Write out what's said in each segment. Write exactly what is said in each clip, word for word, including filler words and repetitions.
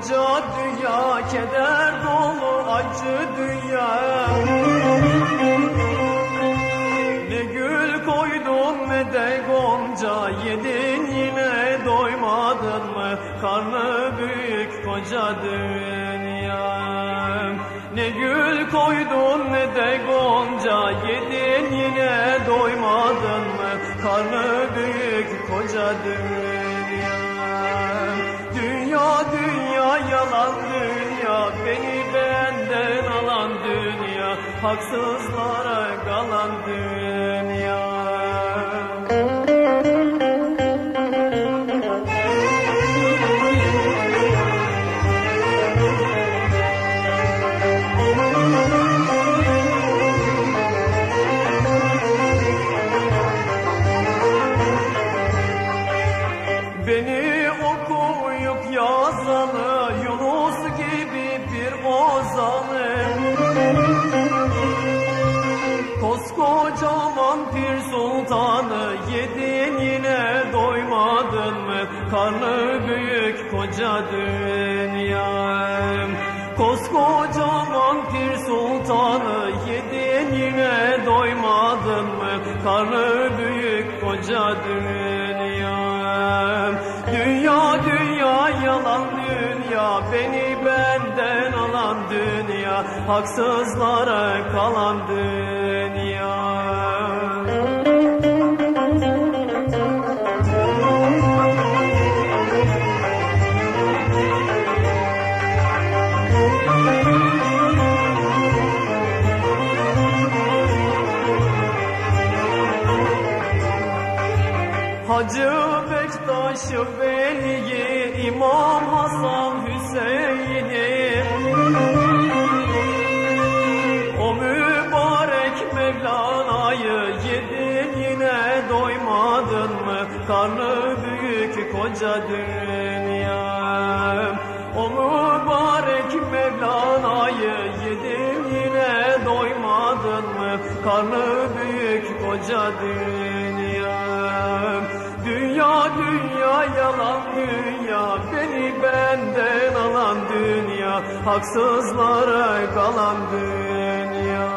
koca dünya, keder dolu acı dünya. Ne gül koydun ne de gonca, yedin yine doymadın mı? Karnı büyük koca dünya. Ne gül koydun ne de gonca, yedin yine doymadın mı? Karnı büyük koca dünya. Dünya dünya yalan dünya, beni benden alan dünya, haksızlara kalan dünya. Beni okuyup yazanı, Yunus gibi bir ozanım, koskocaman Pir Sultanı, yedin yine doymadın mı? Karnı büyük koca dünya. Koskocaman Pir Sultanı, yedin yine doymadın mı? Karnı büyük koca dünya. Dünya dünya yalan dünya, beni benden alan dünya, haksızlara kalan dünya. Hacı Bektaş Veli'yi, İmam Hasan Hüseyin'i, o mübarek Mevlana'yı yedin yine doymadın mı? Karnı büyük koca dünya. O mübarek Mevlana'yı yedin yine doymadın mı? Karnı büyük koca dünya. Dünya dünya yalan dünya, beni benden alan dünya, haksızlara kalan dünya.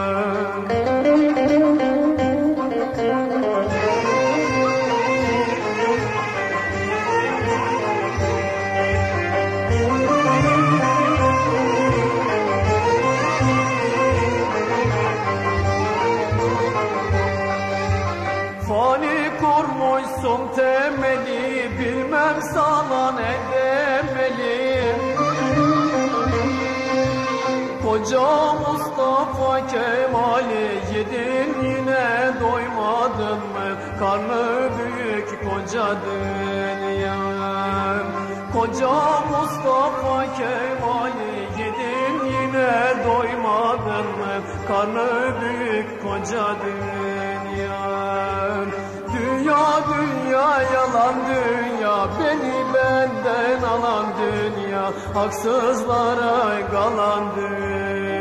Fani kurmuşsun temeli, bilmem sana ne demeli. Koca Mustafa Kemal'i yedin yine doymadın mı? Karnı büyük koca dünya. Koca Mustafa Kemal'i yedin yine doymadın mı? Karnı büyük koca dünya. Dünya dünya yalan dünya, beni benden alan dünya, haksızlara kalan dünya.